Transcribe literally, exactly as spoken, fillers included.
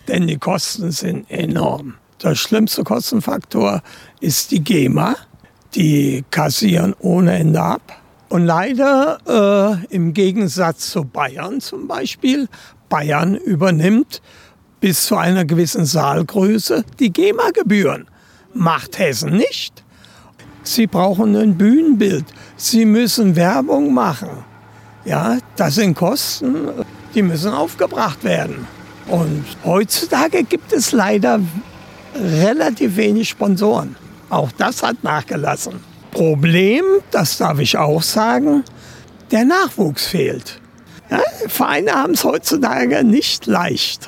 denn die Kosten sind enorm. Der schlimmste Kostenfaktor ist die GEMA. Die kassieren ohne Ende ab. Und leider äh, im Gegensatz zu Bayern zum Beispiel, Bayern übernimmt bis zu einer gewissen Saalgröße die GEMA-Gebühren. Macht Hessen nicht. Sie brauchen ein Bühnenbild. Sie müssen Werbung machen. Ja, das sind Kosten, die müssen aufgebracht werden. Und heutzutage gibt es leider relativ wenig Sponsoren. Auch das hat nachgelassen. Problem, das darf ich auch sagen, der Nachwuchs fehlt. Ja, Vereine haben es heutzutage nicht leicht.